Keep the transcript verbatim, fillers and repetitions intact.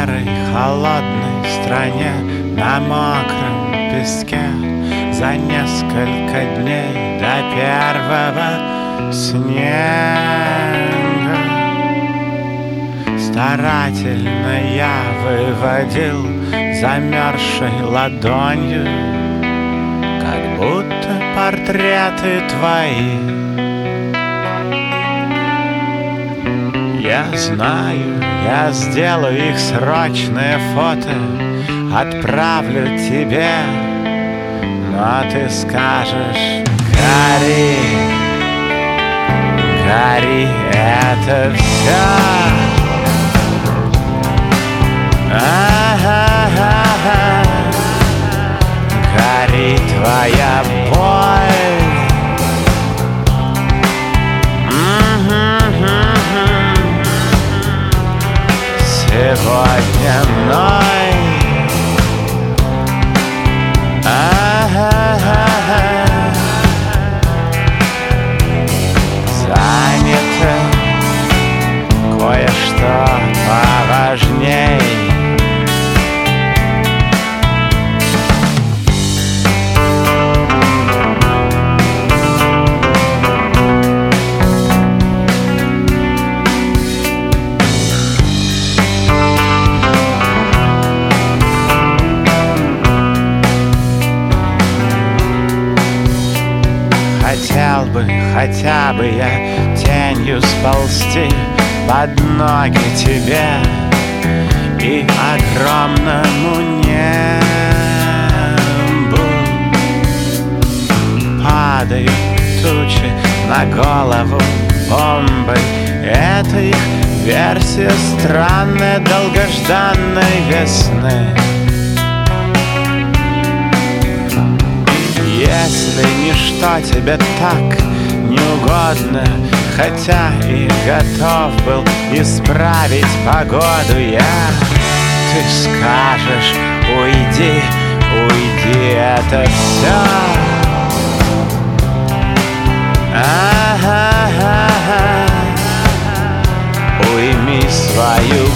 старой холодной стране, на мокром песке, за несколько дней до первого снега. Старательно я выводил замерзшей ладонью, как будто портреты твои. Я знаю, я сделаю их срочное фото, отправлю тебе, но ты скажешь: гори, гори, это все. А-а-а-а. Гори твоя боль. Сегодня мной А-а-а-а. занято кое-что поважней. Хотел бы, хотя бы я тенью сползти под ноги тебе и огромному небу. Падают тучи на голову бомбой, это их версия странной долгожданной весны. Если ничто тебе так не угодно, хотя и готов был исправить погоду я, ты скажешь: уйди, уйди, это все. А-а-а-а. Уйми свою